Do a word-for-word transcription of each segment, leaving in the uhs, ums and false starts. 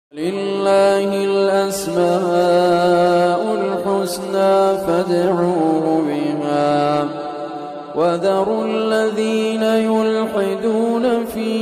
لله الأسماء الحسنى فادعوه بها وذروا الذين يلحدون في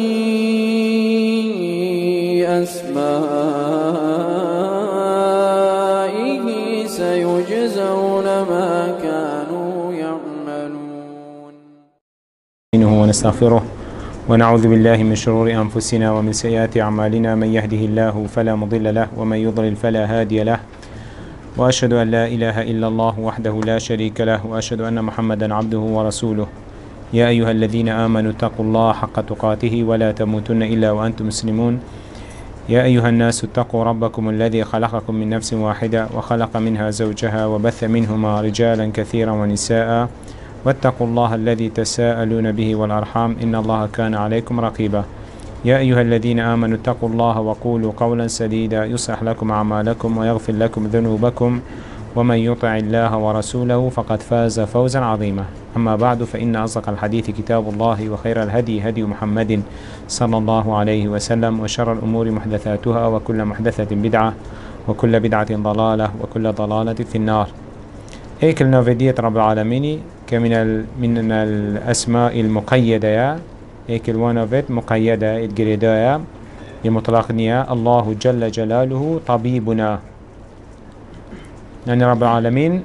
أسمائه سيجزون ما كانوا يعملون. ونستغفره ونعوذ بالله من شرور أنفسنا ومن سيئات أعمالنا، من يهده الله فلا مضل له ومن يضلل فلا هادي له، وأشهد أن لا إله إلا الله وحده لا شريك له، وأشهد أن محمدا عبده ورسوله. يا أيها الذين آمنوا اتقوا الله حق تقاته ولا تموتن إلا وأنتم مسلمون. يا أيها الناس اتقوا ربكم الذي خلقكم من نفس واحدة وخلق منها زوجها وبث منهما رجالا كثيرا ونساء، واتقوا الله الذي تساءلون به والأرحام إن الله كان عليكم رقيبا. يا أيها الذين آمنوا اتقوا الله وقولوا قولا سديدا يصلح لكم أعمالكم ويغفر لكم ذنوبكم، ومن يطع الله ورسوله فقد فاز فوزا عظيما. أما بعد، فإن أصدق الحديث كتاب الله، وخير الهدي هدي محمد صلى الله عليه وسلم، وشر الأمور محدثاتها، وكل محدثة بدعة، وكل بدعة ضلالة، وكل ضلالة في النار. هيك النافدية رب العالمين كمن من الأسماء المقيدة، هيك الوانافت مقيدة الجريدايا لمطلقنيا الله جل جلاله طبيبنا، يعني رب العالمين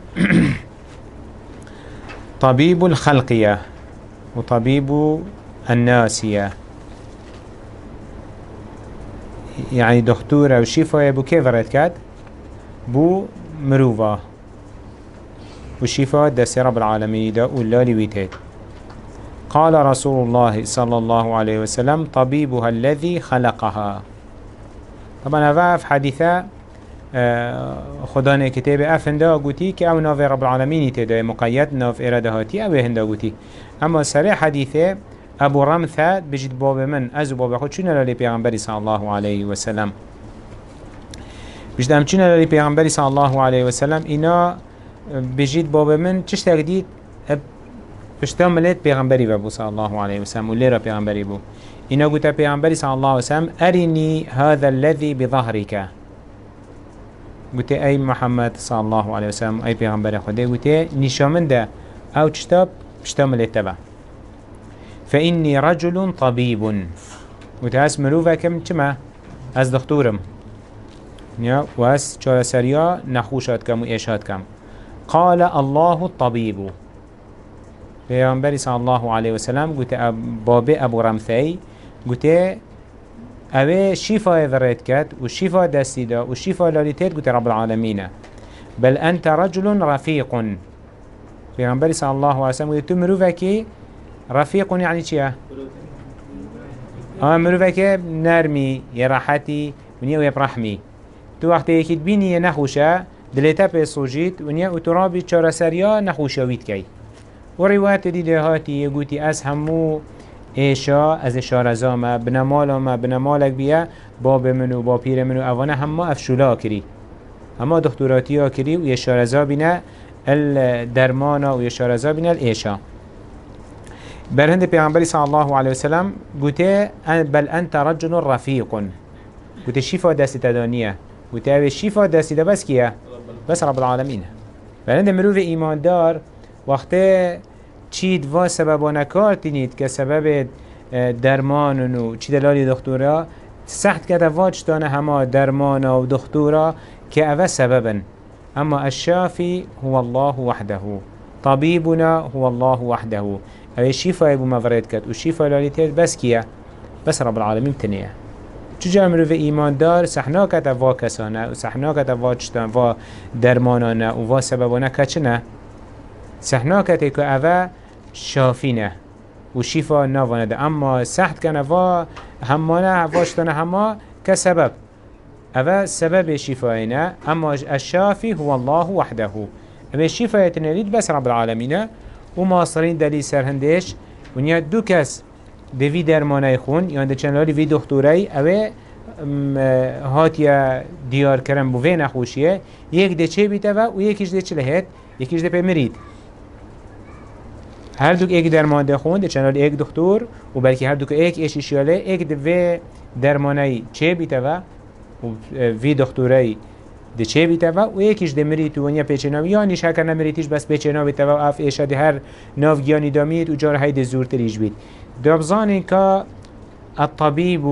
طبيب الخلقية وطبيب الناسية، يعني دكتورة وشفاء بو كيف رأيت بو مروفا والشفاء دست رب العالمين دا واللالي ويتات. قال رسول الله صلى الله عليه وسلم طبيبها الذي خلقها. طبعا هذا في حديثة خداني كتاب أفندا قوتي كي أو ناف رب العالمين تدا مقيد ناف إرادهاتي أو هندا قوتي. أما سريع حديثة أبو رمثة بجد باب من أزو باب خود شنو للي بيغنبري صلى الله عليه وسلم بجد أم شنو للي بيغنبري صلى الله عليه وسلم إنا بجد باب من چش تقديد بشتا ملت پیغمبری بابو صلى الله عليه وسلم و ليرا پیغمبری بو. اینا گوتا پیغمبری صلى الله عليه وسلم أرني هذا الذي بظهرك. گوتا أي محمد صلى الله عليه وسلم أي پیغمبر خدا گوتا نشامن ده أو چشتا بشتا ملت تبع. فإني رجل طبيب. گوتا اس مروفا كم چما از دكتورم و اس چار سريا نخوشات كم و إيشات كم. قال الله الطبيب. پیغمبر صلی الله علیه و سلم گوته باب ابو رمثی گوته اوه شفا ورد کد و شفا دستی دا و شفا لالیتید گوته رب العالمین بل انت رجل رفیق. پیغمبر صلی الله علیه و سلم گوته تو مروفه که رفیق یعنی چیه؟ آه مروفه که نرمی یه راحتی و نیه و برحمی. تو وقتی یکی بینی یه نخوشه دلیتا پی سوجید و نیه اترابی چار سریا نخوشوید که و روایت دیده هاتی یگوتی از همو ایشا از شارزامه بنمالامه بنمالک بیا باب منو با پیر منو اوانه همه افشولا کری همه دکتوراتی ها کری و یه شارزا بینه الدرمانا و یه شارزا بینه الایشا. برهند پیغمبری صلی الله علیه وسلم گوته بل انت رجل رفیق. گوته شفا دستی تدانیه گوته شفا دستی ده بس کیه؟ بس رب العالمین. برهند مروف ایماندار وقتی چید و سببانه کار تینید که سبب درمان و چی دلالی دکتورا سخت کده واجتانه همه درمان و دکتورا که اوه سببن. اما الشافي هو الله وحده طبيبنا هو الله وحده. اوه شفا ابو مفرد کد و شفا لالیتید بس کیه؟ بس رب العالمین تنیه. چجا امرو في ایمان دار سحنا کده وا کسانه و سحنا کده واجتان و درمانانه و وا سببانه کچنه سحناكتي كو اوه شافينه و شفا نوانه ده. اما سحت كان اوه همانه واشتانه هما كسبب اوه سبب شفاينه. اما الشافي هو الله وحده. اوه شفاية نريد بس رب العالمين وماصرين دلي سرهندش ونيا دو كس دوی درمانه خون يعني ده چنلالی وی دكتوري اوه هاتيا ديار کرن بو وی نخوشيه يك ده چه بيته و يكيش ده چه لهت يكيش ده پی مريد. هر دوک ایک درمان خوند چنال ایک دکتر و بلکه هر دوک ایک ایشیشیاله ایک دوی درمانی چه بیته و و في دكتوري ده چه بیتوا و یکیش ده مری تو ونیا پیچناوی یا نیش هکر نمریتیش بس پیچناوی توا اف ایشا ده هر ناف گیانی دامید و جار هید زور تریش بید دابزانی که الطبيب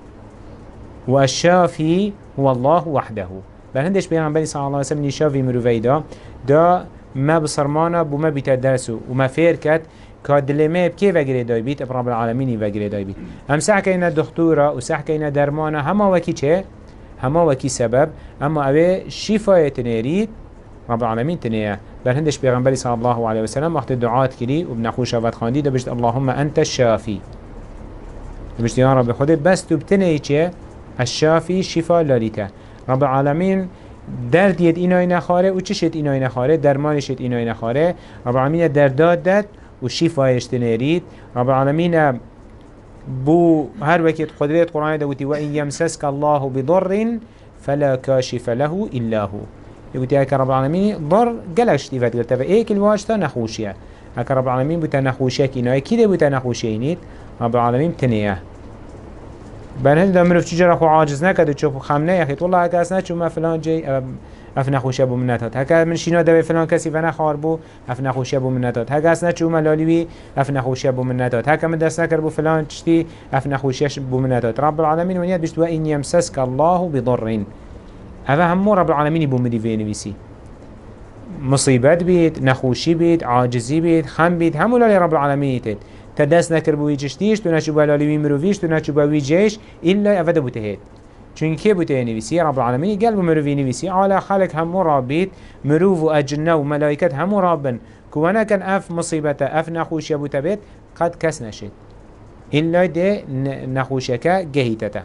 والشافي هو الله وحده بل هندش پیغمبری صلی الله علیه وسلم نشافی مروفی دا دا ما بصرمانا بو ما بيتدرسو وما فير كات كادلمه بكي وغيره داي بيت رب العالمين وغيره داي بيت هم سحكينا دكتورة وسحكينا درمانا هما وكي چه هما وكي سبب اما اوه شفاية تنيريد رب العالمين تنيه بل هندش پیغمبری صلی الله علیه وسلم وقت دعات كري وبنخوش وقت خاندي دا بجد اللهم انت الشافي بجد يا رب خده بس تو بتنهي چه الشافي شفا لاليته رب العالمين درد يد اینای نخاره و چشت اینای نخاره درمانشت اینای نخاره رب العالمين درداد داد و شفایش تنرید رب العالمين بو هر وقت قدرت قرآن دوتي وإن يمسسك الله بضر فلا كاشف له إلا هو يقولي هكا رب العالمين ضر قلق شتيفات قلت فإيك الواجتا نخوشيا هكا رب العالمين بتا نخوشيك إناي كده بتا نخوشينيت رب العالمين تنيه بل هنده مروف چجرا خو عاجز نکد و چوب خمنه یخید والله هکا اصنا چو ما فلان جی اف نخوشه بو منتات هکا من شینا دوی فلان کسی و نخوار بو اف نخوشه بو منتات هکا اصنا چو ما لالیوی اف نخوشه بو منتات هکا من دست نکر بو فلان چتی اف نخوشه بو منتات رب العالمین ونیاد بشت و این یمسسک الله بضرین هذا همو رب العالمین بو مدیوی نویسی مصیبت بید نخوشی بید عاجزی بید خم بید همو لالی رب العالمین تید تدست نکر بوی جشتیش تو نچو بالالیوی مروفیش تو نچو باوی جیش إلا أفده بوتهید چون که بوته نویسی رب العالمین قلب مروفی نویسی على خلق همو رابید مروف و اجنه و ملائکت همو رابن كوانا كان اف مصيبته اف نخوش يبوته بيت قد كس نشد إلا ده نخوشك جهيتته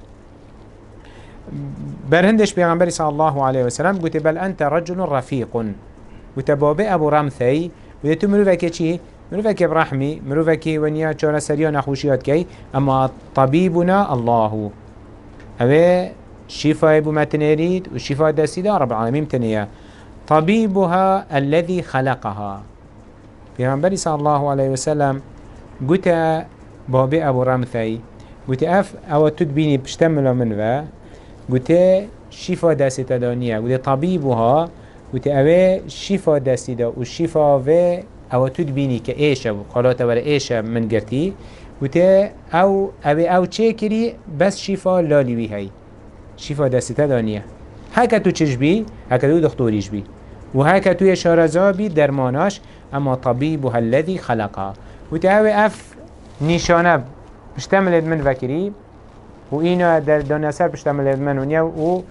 برهندش بيغنبري صلى الله عليه وسلم قلت بل أنت رجل رفيق وتبابي أبو رمثي ويتو مروفك چي مروفك برحمي مروفك ونيا چارة سريا نخوشيات كي أما طبيبنا الله هذا شفاء بمتنريد وشفاء دسيدة رب العالمين تنيا طبيبها الذي خلقها بيغنبري صلى الله عليه وسلم قلت بابي أبو رمثي قلت أف أو تدبيني بشتمل منه قلت شفاء دسيدة دانية قلت طبيبها قلت أوه شفاء دسيدة والشفاء و او تدبيني كايشا وقالات ولا ايشا من قرتي وتا او او او تشكري بس شفا لالي هي شفا دسته دانيه هكا تو تشبي هكا تو دكتوريش بي وهكا تو شارزابي درماناش اما طبيبها الذي خلقها وتا او اف نشانه بشتملت من فكري واينا در دانسر بشتملت من ونيا و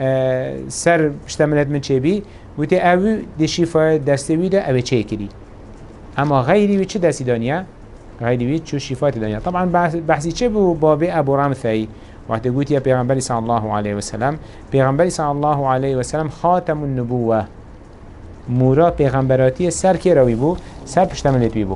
سر بشتملت من چبي وتا او دي شفا دستوي ده او تشكري اما غيري وچه دستی دانیه؟ غيري وچه شفات دانیه طبعا بحثی چه بو بابي ابو رمثي وقت قلت يا پیغمبر صلى الله عليه وسلم پیغمبر صلى الله عليه وسلم خاتم النبوة مورا پیغمبراتی سر که روی بو سر پشتملت بی بو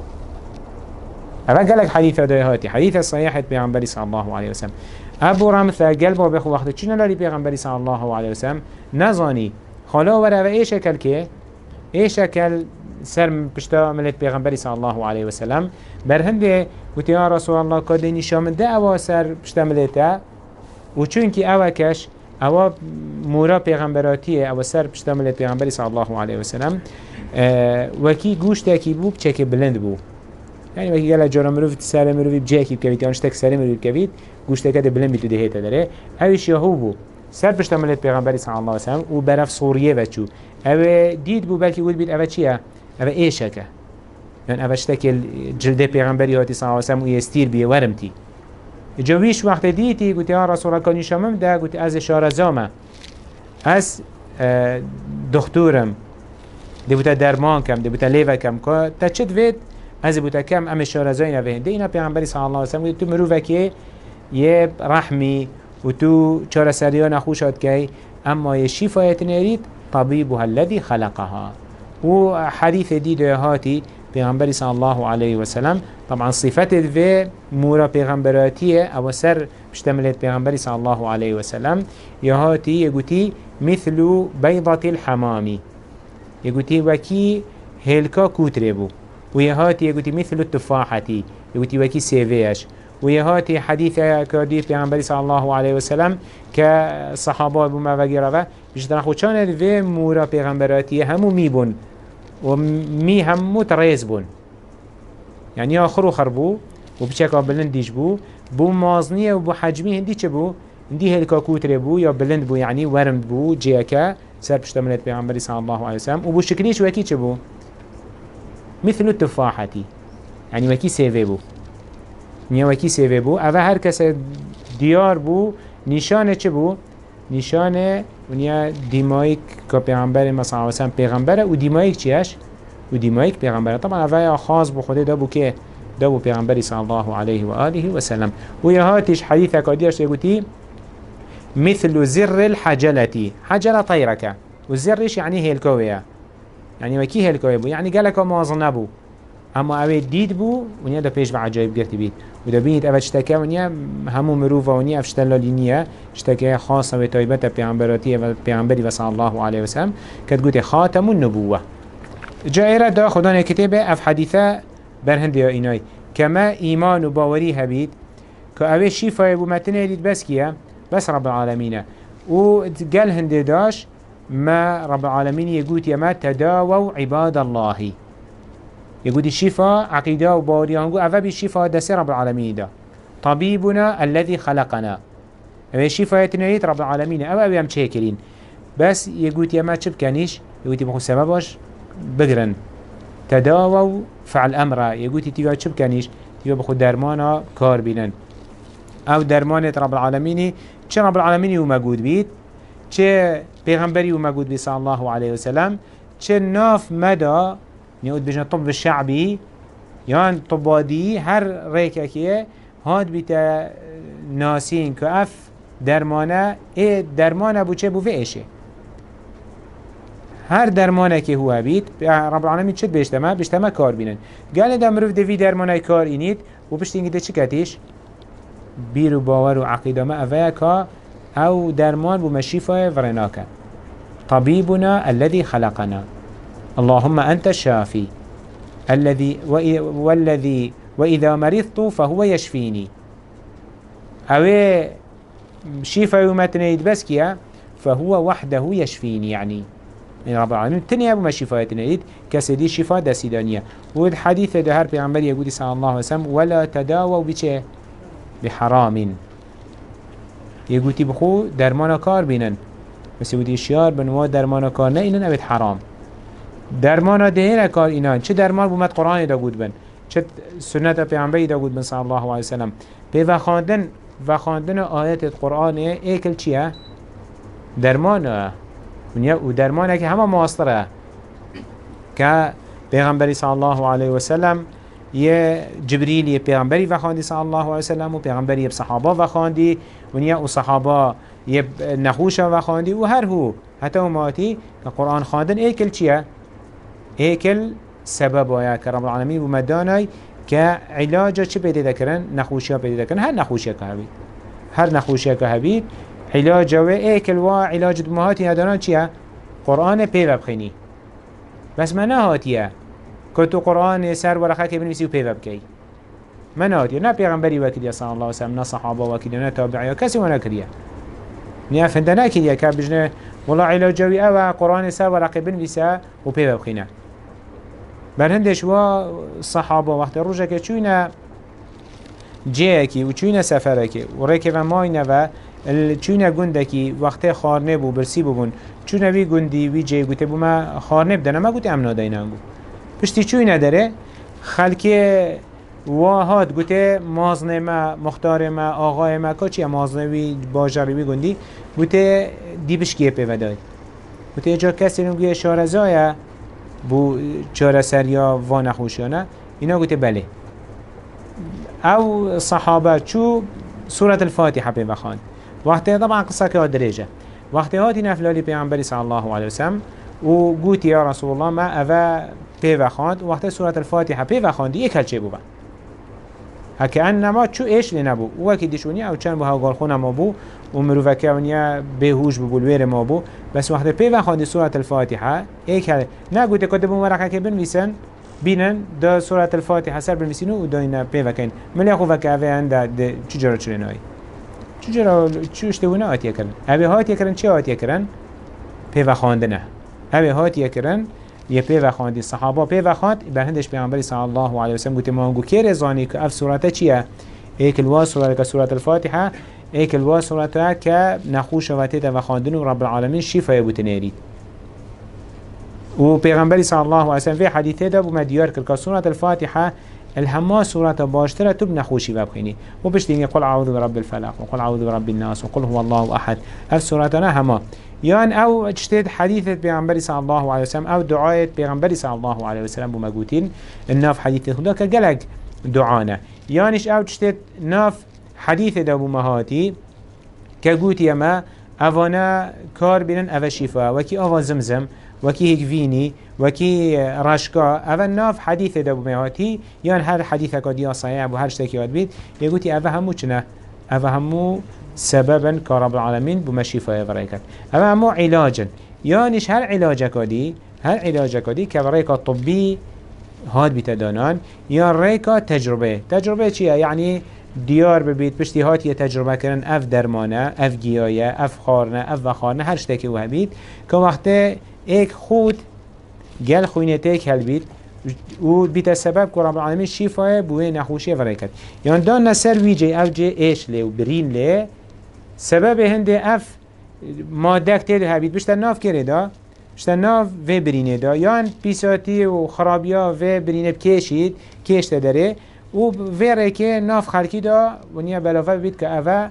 اما قالك حديث دايهاتي حديث صحيح پیغمبر صلى الله عليه وسلم ابو رمثي قلبه بخو وقت چنه لاري پیغمبر صلى الله عليه وسلم نزاني خالا ورا و اي شكل که اي شكل سر پشتا ملت پیغمبری صلی الله علیه و سلم برهنده گوتی یا رسول الله کدی نشام ده اوا سر پشتا ملته و چون کی اوا کش اوا مورا پیغمبراتیه اوا سر پشتا ملت پیغمبری صلی الله علیه و سلم و کی گوشت کی بو چک بلند بو یعنی وقتی گله جرم رو سر مرو بجاکی کوید آنش تک سر مرو کوید گوشت کده بلند بیتو دهیت داره اویش یهو بو سر پشتا ملت پیغمبری صلی الله علیه و سلم و برف سوریه وچو او دید بو بلکی بود بید او چیه اوه ایشکه یعنی اوه شتکل جلده پیغمبری هاتی صلی اللہ علیہ وسلم و یستیر بیه ورمتی جویش وقت دیتی گوتی ها رسول الله کنی شمم ده گوتی از شارزامه از دکتورم ده بوتا درمان کم ده بوتا لیوه کم که تا چد وید از بوتا کم ام شارزای نوه ده اینا پیغمبری صلی اللہ علیہ وسلم گوتی تو مروفه که یه رحمی و تو چار سریان خوشات که اما یه شفایت نرید طبیبها الذي خلقها و حديث دي هاتي پیغمبر صلى الله عليه وسلم طبعا صفات في مورا پیغمبراتيه او سر بشتملت پیغمبر صلى الله عليه وسلم يهاتي يقولي مثل بيضة الحمام يقولي وكي هلكا كوتربو ويهاتي يقولي مثل التفاحة يقولي وكي سيفيش ويهاتي حديث كردي پیغمبر صلى الله عليه وسلم كصحابة بما وغيره بجدنا خوشان في مورا پیغمبراتي همو ميبون ومي همو تريز بون يعني آخرو خربو وبشكل بلنديش بو بو مازنية وبو حجمي هندي چه بو هندي هلكا كوتر بو يا بلند بو يعني ورمد بو جيكا سر بشتملت پیغمبر صلى الله عليه وسلم وبو شكليش وكي چه بو مثل التفاحة يعني وكي سيفي بو نيا وكي سيفي بو اوه هر کس ديار بو نشانه چه بو نشانه ونیا دیمایک که پیغمبر مثلا واسم پیغمبره و دیمایک چیش و دیمایک پیغمبره طبعا اوه خاص بو خود دا بو که دا بو پیغمبری صلی الله علیه و آله و سلم و یهاتش حدیث اکادیش یگوتی مثل زر الحجلة حجلة طيرك والزرش يعني هيلكوية يعني وكي هيلكوية بو يعني قالك موازنة بو اما اوه دید بو ونیا دا پیش بعجایب گرتی بید و دا بینید اوه چتکه ونیا همو مروفه ونیا افشتلالی نیه چتکه خاصه و طایبت پیغمبراتی و پیغمبری و صلی الله علیه وسلم کد گوتی خاتم النبوه جائره دا خدانه کتبه اف حدیثه برهنده یا اینای کما ایمان و باوری هبید که اوه شیفای بو متنه دید بس کیه بس رب العالمینه و قل هنده داش ما رب العالمين يقول يما تداووا عباد الله يقول الشفاء عقيدة وباوريا هنقول أفا بالشفاء دسي رب العالمين دا طبيبنا الذي خلقنا أفا الشفاء يتنريد رب العالمين أفا أبي هم تشيكرين بس يقول يما تشب كانيش يقول يبقوا سبباش بقرن تداووا فعل أمره يقول تيبقى تشب كانيش تيبقى بخو درمانا كار بينن أو درمانة رب العالمين چه رب العالمين وموجود بيت چه پیغمبری و مجود بی صلی الله علیه وسلم چه ناف مدى نیود بجن طب الشعبی یان طبادی هر ریکه که هاد بیتا ناسین که اف درمانه ای درمانه بو چه بو ویشه هر درمانه که هو بیت رب العالمین چد بیشتمه بیشتمه کار بینن گل دمروف دوی درمانه کار اینید و پشتینگی ده چی کتیش بیر و باور و عقیده ما اوه که او درمان بمشيفة ورناك طبيبنا الذي خلقنا اللهم أنت الشافي الذي والذي وإذا مرضت فهو يشفيني او شفاء ومتنيد بس كيا فهو وحده يشفيني يعني من رب العالمين تنيا بمشيفة يتنيد كسدي شفاء دسيدانية والحديث ده هر پیغمبر يقول صلى الله عليه وسلم ولا تداووا بچه بحرام يقولي بخو درمانا كار بينن بس يقولي اشيار بنوا درمانا كار نه اینن ابد حرام درمانا دهينه كار اینان چه درمان بومد قرآن دا قود بن چه سنت پیغمبری دا قود بن صلى الله عليه وسلم بي وخاندن وخاندن آيات القرآن ايكل چيه درمانا و درمانا که همه مواصره که پیغمبری صلى الله عليه وسلم یه جبریل یه پیغمبری وخاندی صلی الله علیه وسلم و پیغمبری یه صحابه وخاندی و نیا و صحابه یه نخوش وخاندی و هر هو حتی اوماتی که قرآن خواندن ایکل چیه؟ ایکل سبب آیا که رب العالمین و مدانای که علاجه چه پیدا دکرن؟ نخوشی ها پیدا دکرن هر نخوشی که هبید هر نخوشی که هبید علاجه و ایکل و علاج دمهاتی ندارن چیه؟ قرآن پیدا بخینی بس منه هاتیه كتو قرآن سر ورقه که بنویسی و پیوه بکی من آتیه نه پیغمبری وکیلیه صلی الله وسلم نه صحابه وکیلیه نه تابعیه کسی و نکریه نه افنده نکریه که بجنه والله علاجوی او قرآن سر ورقه بنویسه و پیوه بخینه برهندش و صحابه وقت روژه که چونه جیه کی و چونه سفره کی و ریکه و ماینه و چونه گنده کی وقت خارنه بو برسی ببون چونه وی گندی وی جی گوته بو ما خارنه بدنه ما گوته امنا دینانگو پشتی چوی نداره خلکی واهات گوته مازنه ما مختار ما آقای ما که چیه مازنوی باجروی گندی گوته دیبشکیه پیودای گوته جا کسی رو گویه شارزایه بو چاره سریا و نخوشیانه اینا گوته بله او صحابه چو سورة الفاتحة پیوخان وقتی طبعا قصه که درجه وقتی هاتی نفلالی پیغمبری صلی الله علیه وسلم و گوتی یا رسول الله ما اوه پیوه خواند وقتی سورة الفاتحة پیوه خواندی یک هلچه بو با هکه انما چو ایش لی نبو او اکی دیشونی او چند بو هاگال خونه ما بو و مروفکه ونیا بهوش بو بلویر ما بو بس وقتی پیوه خواندی سورة الفاتحة یک هل نگوته کده بو مرقه که بنویسن بینن دا سورة الفاتحة سر بنویسین و داینا پیوکین ملی خو وکه اوه هنده چجورا چلنایی چجورا چوشتونه آتیه کرن اوه هاتیه کرن چه آتیه کرن؟ پیو خواندنه اوه هاتیه کرن یه پیو خواندی صحابه پیو خواند بر هندش پیامبری صلی الله علیه و سلم گوته مانگو که رزانی که اف سورته چیه؟ ایک الواس سورته که سورة الفاتحه ایک الواس سورته که نخوش واتیده و خواندن و رب العالمین شفای بوتنیرید و پیغمبری صلی الله علیه و سلم في حدیثه ده بوم دیار کرد که سورة الفاتحه الهما سورة باشتره تب نخوشی ببخینی و بشتینگی قل اعوذ برب الفلق و قل اعوذ برب الناس و قل هو الله احد اف سورتنا هما یان او اجتهد حدیث پیغمبری صلی الله علیه و سلم او دعایت پیغمبری صلی الله علیه و سلم بوم گوتین الناف حدیث خدا که گلگ دعانه یانش او اجتهد ناف حدیث ده بوم هاتی که گوتی ما اوانا کار بینن او شفا وکی آوا زمزم وكي هكفيني وكي راشكا اول ناف حديث ده بمهاتي يان هر حديثة قديا صحيح وهر شتاكي وادبيت يقولي اوه همو چنه اوه همو سببا كرب العالمين بمشيفة يفريكت اوه همو علاجا يانش هر علاجة قدي هر علاجة قدي كبريكا طبي هاد بتدانان يان ريكا تجربة تجربة چيه يعني ديار ببيت بشتي هاتي تجربة كرن اف درمانه اف گيايه اف خارنه اف وخارنه هر شتاكي وهبيت كوقته ایک خود گل خوینتیک هل بید و بیت سبب که رب العالمین شفای بوی نخوشی فرایکت یان دان نسر ویجی اف جی ایش لی و برین لی سبب هنده اف ماده کتیل هبید بشتر ناف کرده دا بشتر ناف و برینه دا یان پیساتی و خرابیا و برینه بکشید کشته داره و و ریکه ناف خلکی دا و نیا بلافه بید که اوه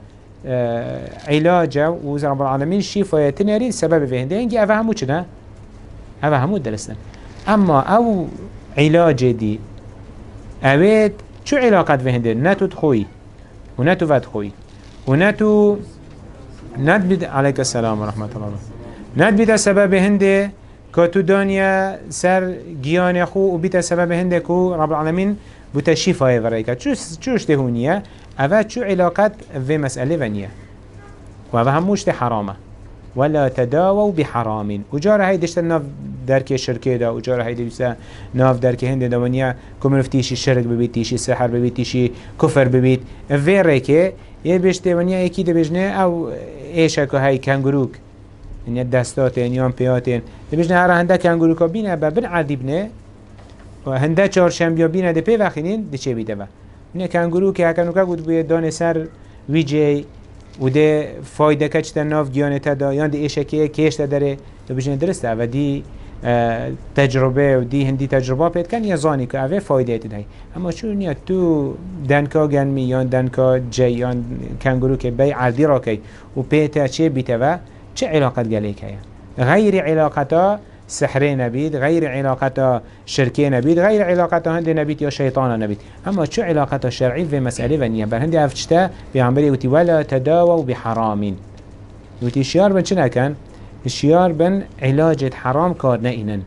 علاجه و رب العالمین شفای تنری سبب و هنده اینگه اوه همو چنه؟ اوه همو درستن اما او علاج دی اوید چو علاقت به هنده نتو تخوی و نتو ود خوی و نتو ند بید علیک السلام و رحمت الله ند بید سبب هنده که تو دانیا سر گیان خو و بید سبب هنده که رب العالمین بوتا شفای ورایکت چوش دهونیه اوه چو علاقت به مسئله ونیه و اوه هموش ده حرامه ولا تداووا بحرام وجاره هاي دشت ناف درك شركه دا وجاره هاي دشت ناف درك هند دوانيا كمرفتيشي شرك ببيت تيشي سحر ببيت تيشي كفر ببيت في ريكه يبش دوانيا اكيد بجنه او ايشكو هاي كانغروك ان دستاتين يوم بياتين بجنه هر هنده كانغروكا بينه بن عذبنه وهنده چهارشنبه بينه ده پی وخینین ده چه بیده با نه کانگروک هکانوکا گود بوی دان سر ویجی و ده فایده کچ تا ناف گیانه تا دا یان ده ایشکیه کش تا داره دو بجنه درسته و دی تجربه و دی هندی تجربه پید کن یا زانی که اوه فایده تید هی اما چون یا تو دنکا گنمی یان دنکا جی یان کنگرو که بی عردی را که و پیتا چه بیته و چه علاقت گله که غیر علاقتا سحره نبید غیر علاقتا شرکه نبید غیر علاقتا هنده نبید یا شیطان نبید اما چه علاقتا شرعی و مسئله و نیه بر هنده افچتا بیانبری وتی ولا تداووا بحرامین وتی شیار بن چه نکن؟ شیار بن علاجت حرام کار نینن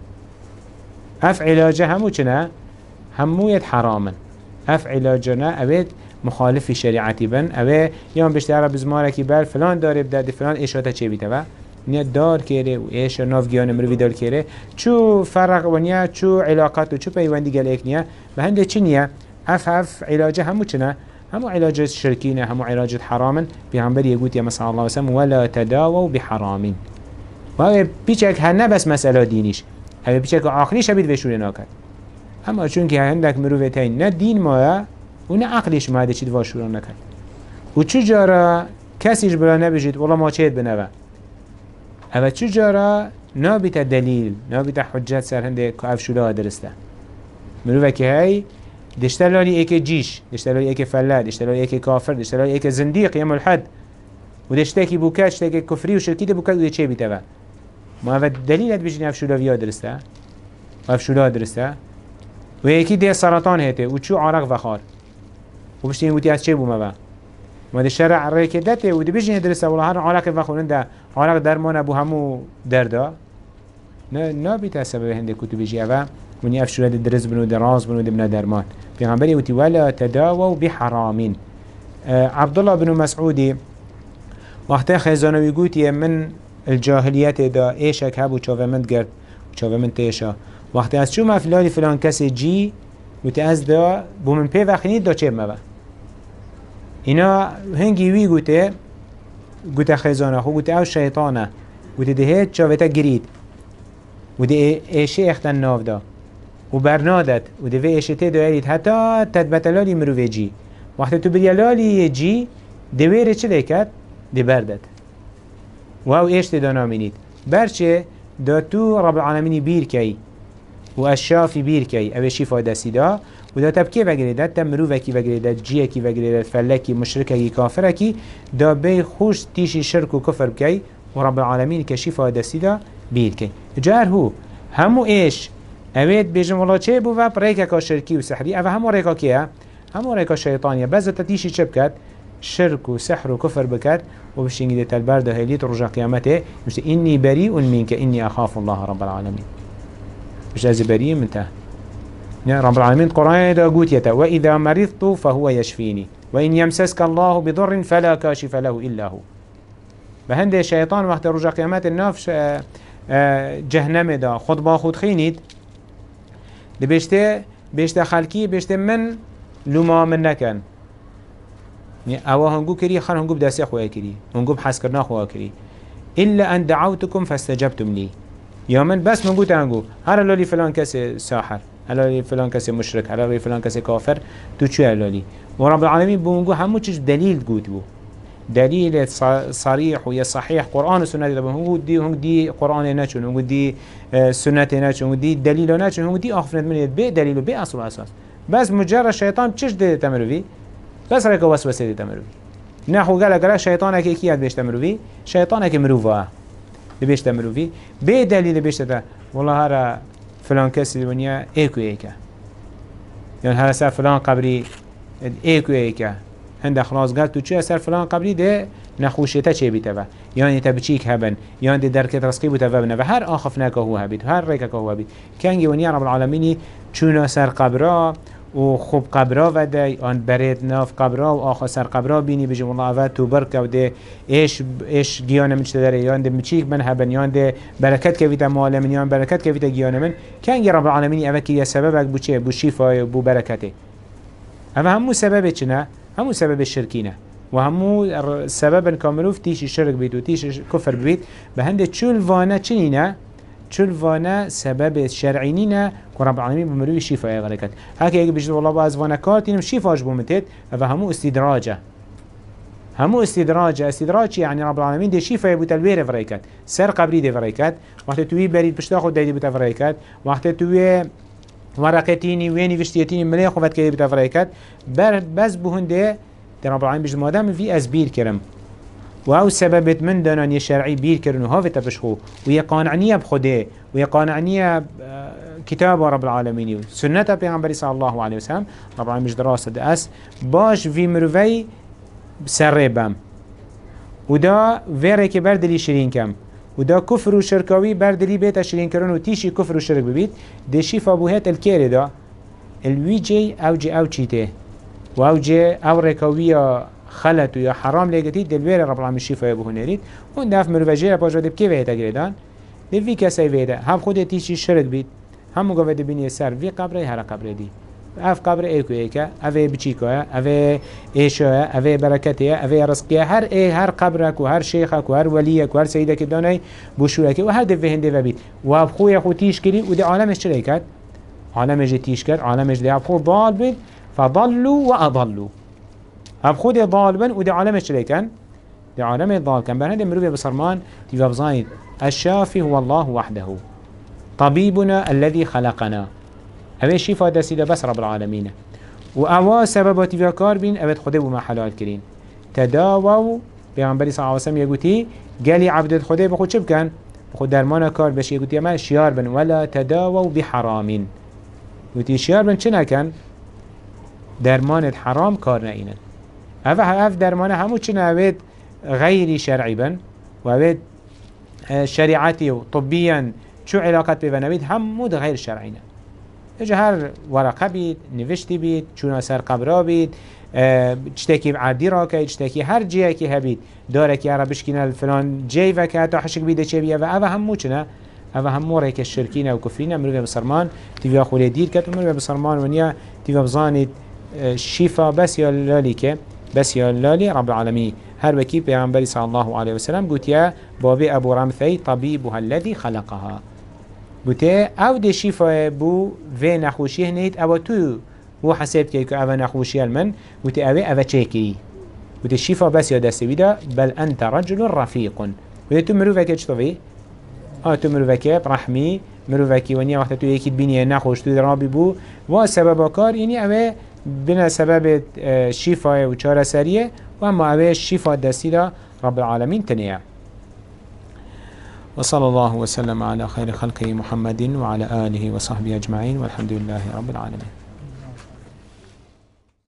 اف علاجه همو چنه؟ همویت حرامن اف علاجه نه اوید مخالف شریعتی بن اوه یان بشته عرب زمارکی بل فلان داره بدد فلان اشاته چه بیده و نیا دار کره و ایش نافگیان مروی دار کره چو فرق و نیا چو علاقات و چو پیوندی گل ایک نیا و هنده چی نیا اف اف علاجه همو چنه همو علاجه شرکینه همو علاجه حرامن پیغمبر یگوت یا مثلا الله وسلم ولا تداووا بحرامین و اوه پیچک هنه بس مسئله دینیش اوه پیچک آخریش بید وشوره ناکد اما چون که هندک مروی تاین نه دین ماه و نه عقلش ماده چید واشوره نکد و چو جارا کسیش بلا نبیجید والله ما چهید بنوه اوه چجارا نابیت دلیل نابیت حجت سر هنده که افشوله درسته مروفه که هی دشتلالی ایک جیش دشتلالی ایک فلد دشتلالی ایک کافر دشتلالی ایک زندیق یا ملحد و دشتاکی بوکت دشتاکی کفری و شرکی ده بوکت و ده چه بیته با ما اوه دلیلت بجنی افشوله ویا درسته افشوله درسته و یکی ده سرطان هیته و چو عرق وخار و بشتی این بوتی از چه بومه با ما ده شرع رکدته و ده بجنی درسته والله هر عرق وخورن ده عرق درمان ابو همو دردا نه نه بیت سبب هنده کتب جیوا ونی افشوله درز بنو دراز بنو دبنا درمان پیغمبری وتی ولا تداووا بحرامین عبدالله بن مسعودی وقتی خزانوی گوتی من الجاهلیت دا ایشک هبو چاوه من گرد چاوه من تیشا وقتی از چو مفلالی فلان کسی جی گوته از دا بو من پی وقتی دا چه مبا اینا هنگی وی گوته گوته خیزانه خو گوته او شیطانه گوته دهید چاوته گرید گوته ایشه اختن ناف دا و برنادت و دوی ایشته دایرید حتی تدبتلالی مروی جی وقتی تو بریالالی جی دویره چه لیکد؟ دی بردد و او ایشته دا نامینید برچه دا تو رب العالمینی بیر کی و الشافی بیر کی او شیفا دستی دا و دا تبکی وگریدد تا مروفکی وگریدد جیه کی وگریدد فلکی مشرکی کافرکی دا بی خوش تیشی شرک و کفر بکی و رب العالمین که شیفا دستی دا بیر کی جار هو همو ایش اوید بیجم والله چه بو و ریکا که شرکی و سحری او همو ریکا کیه؟ همو ریکا شیطانیه بزتا تیشی چه بکد؟ شرك وسحر وكفر بكات وبشينجي دي تلبرده هيليت رجع قيامته مش إني بريء منك إني أخاف الله رب العالمين مش أزي بريء منته يا رب العالمين القرآن دا قوت يتا وإذا مرضت فهو يشفيني وإن يمسسك الله بضر فلا كاشف له إلا هو بهند الشيطان وقت رجع قيامات النافش جهنم دا خد با خود خينيد دي بيشته بيشته خلقي بيشته من لما من نكن او هنگو كري خان هنگو بداسي خواه كري هنگو بحس کرنا خواه كري إلا أن دعوتكم فاستجبتم لي يا من بس منگو تنگو هر لولي فلان كسي ساحر هر لولي فلان كسي مشرك هر لولي فلان كسي كافر تو چو هر لولي ورب العالمين بمنگو همو چش دليل قوت بو دليل صريح ويا صحيح قرآن و سنة هنگو دي هنگو دي قرآن ناچون هنگو دي سنة ناچون هنگو دي دليل ناچون هنگو دي آخفنت منيت بي دليل و بي أصل و أساس بس مجرد شيطان چش ده تمروي بس رأيك وسوسة دي تمروي نحو قال قال شيطانك كياد بيش تمروي شيطانك مروفا بيش تمروي بي دليل بيش تتا والله هذا فلان كسي الدنيا ايكو ايكا يعني هذا سر فلان قبري ايكو ايكا عند خلاص قال تو چه سر فلان قبري ده نخوشته چه بيتوا يعني تبچيك هبن يعني دي دركت رزقي بتوا بنا وهر آخفناك هو هبيت هر ريكك هو هبيت كان يونيا رب العالمين چونا سر قبرا و خوب قبرا و ده آن برید ناف قبرا و آخر سر قبرا بینی بجم الله و تو برکه و ده ایش ایش گیانه من چه داره یان ده مچیک من هبن یان ده برکت کویت مال من یان برکت کویت گیانه من کن ی رب العالمین اوه که یه سبب بو چه بو شیفای بو برکته اما همو سبب چنه همو سبب شرکینه و همو سبب کاملوف تیش شرک بید و تیش کفر بید به هنده چول وانه چنینه چول وانا سبب شرعينينا ورب العالمين بمروي شفاء غلقت هكا يجب بجد والله باز وانا كارتين شفاء بومتت فهمو استدراجة همو استدراجة استدراج يعني رب العالمين دي شفاء بوتلوير فريكات سر قبري دي فريكات وقت توي بريد بشتاخد دي بوتا فريكات وقت توي ورقتيني ويني فشتيتيني مليخ وفت كده بوتا فريكات بس بهن دي رب العالمين بجد مادام في أزبير كرم و سببت من دانان شرعي بير كرن وهافت بشخو ويا قانعنية بخده ويا قانعنية كتاب رب العالمين سنة پیغمبر صلى الله عليه وسلم رب العالمين مش دراسة دأس باش في مروفي سربم ودا ويرك بردلي شرين كم ودا كفر و شركاوي بردلي بيت شرين كرن وتيشي كفر و شرك ببيت دي شيفا بوهات الكيري دا الويجي او جي او چيته و او جي او ركاوية خلط و یا حرام لگتی دلویر رب العالمین شفای بهون نرید و دف مروجه باجا دب کی ویتا گردان دوی کسی ویتا هم خود تیشی شرک بید هم مگوه دبینی سر وی قبره هر قبره دی اف قبر ایکو ایکا اوه بچیکوه اوه ایشوه اوه برکته اوه رزقیه هر ای هر قبرک و هر شیخک و هر ولیک و هر سیدک دانای بوشورک و هر دوه هنده و بید و اب خوی خود تیش کری و ده عالمش چرا کرد؟ عالمش تیش کرد عالمش ده اب خود ضال بید فضلوا و اضلوا اب خود ضال بن و ده عالمش چرا کن؟ ده عالم ضال کن برهنده مروی بسرمان تیوه بزاید الشافي هو الله وحده طبيبنا الذي خلقنا اوه شفا دستيده بس رب العالمين و اوه سبباتي وكار بين اوه خده بما حلال كرين تداووا پیغمبری صلی اللہ علیہ وسلم یگوتی گلی عبدت خده بخود چه بکن؟ بخود درمان کار بشه یگوتی اما شیار بن ولا تداووا بحرامين یگوتی شیار بن چه نکن؟ درمان حرام کار نئینن اوه اوه درمان همو چه نوید غیری شرعی بن و اوه شريعتي وطبيا شو علاقات بينابيد هم مود غير شرعينا اجا هر ورقه بيت نوشتي بيت شو سر قبرا بيت اه تشتكي عادي راكي تشتكي هر جهه كي هبيت دارك يا رب بشكينا الفلان جاي وكا تا حشك بيده چه بيه و اوه هم موچنا اوه همو ريك الشركين و كفرين مروفة بسرمان تيوه خولي دير كت ومروفة بسرمان ونيا تيوه بزانت الشفا بس يا لالي كه بس يا لالي رب العالمين هر وكي پیغمبر صلى الله عليه وسلم قلت يا بابي ابو رمثي طبيبها الذي خلقها قلت او دي شفا بو في نخوشي هنيت او تو هو حسبت كي او نخوشي المن قلت اوه او چيكي قلت الشفا بس يا دستويدا بل انت رجل رفيق قلت تو مروفة كه چطوي اه تو مروفة كه برحمي مروفة كه ونيا وقت تو يكيد بيني نخوش تو درابي بو و سبب كار يعني اوه بنا سبب شفا و چاره سريه و اما اوه شفا دستی دا رب العالمين تنيا. وصلى الله وسلم على خير خلقه محمد وعلى آله وصحبه أجمعين والحمد لله رب العالمين.